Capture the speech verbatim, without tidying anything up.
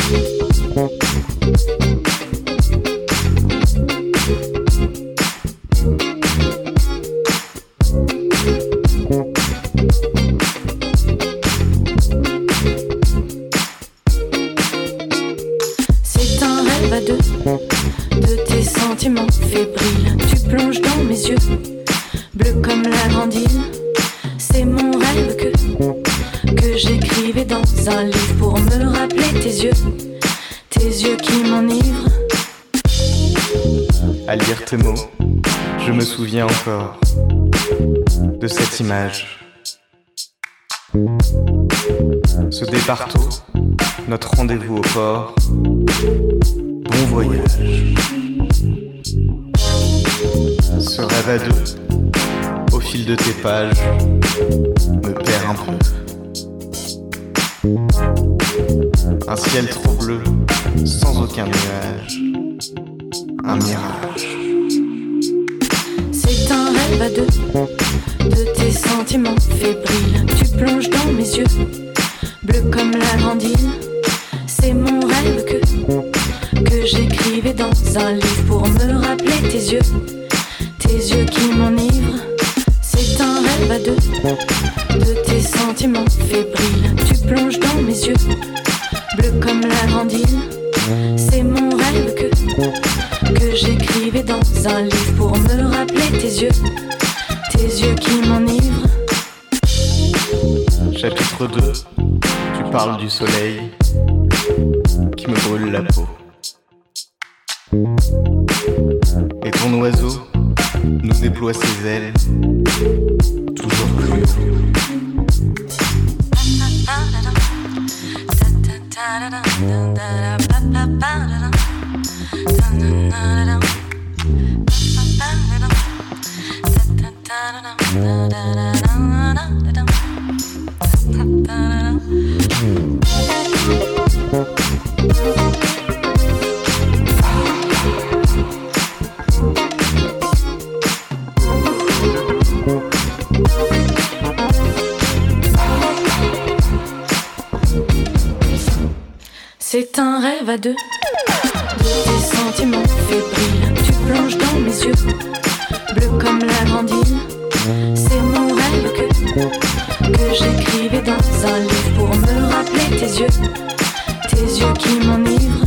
Encore de cette image. Ce départ tôt, notre rendez-vous au port. Bon voyage. Ce rêve à deux, au fil de tes pages, me perd un peu. Un ciel trop bleu, sans aucun nuage. Un mirage. À deux, de tes sentiments fébriles, tu plonges dans mes yeux, bleu comme la grandine. C'est mon rêve que, que j'écrivais dans un livre pour me rappeler tes yeux, tes yeux qui m'enivrent. C'est un rêve à deux, de tes sentiments fébriles, tu plonges dans mes yeux, bleu comme la grandine. C'est mon rêve que, que j'écrivais dans un livre pour me rappeler tes yeux, tes yeux qui m'enivrent. Chapitre deux, tu parles du soleil qui me brûle la peau. Et ton oiseau nous déploie ses ailes, toujours plus haut. C'est un rêve à deux, de tes sentiments fébriles, tu plonges dans mes yeux, bleu comme la grandine. C'est mon rêve que, que j'écrivais dans un livre pour me rappeler tes yeux, tes yeux qui m'enivrent.